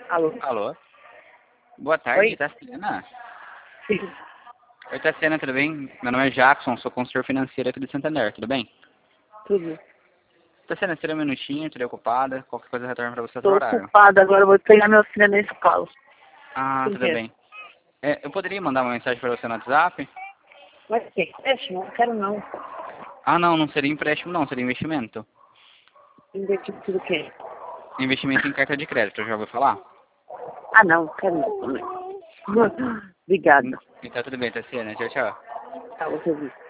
Alô? Alô? Boa tarde, Oi? Tassiana. Sim, Oi, Tassiana, tudo bem? Meu nome é Jackson, sou consultor financeiro aqui do Santander, tudo bem? tudo. Tassiana, seria um minutinho, estaria ocupada, qualquer coisa retorna para você outro Tô horário. ocupada agora, eu vou pegar meu filho na escola. Ah, Por tudo quê? bem. Eu poderia mandar uma mensagem para você no WhatsApp? Vai ser empréstimo? Não quero não. Ah, não, não seria empréstimo não, seria investimento. Investir do quê? Investimento em carta de crédito, já ouviu falar? Ah, não, quero não também. Obrigada. Então tudo bem, Tassiana, tchau, tchau. Tá, você viu.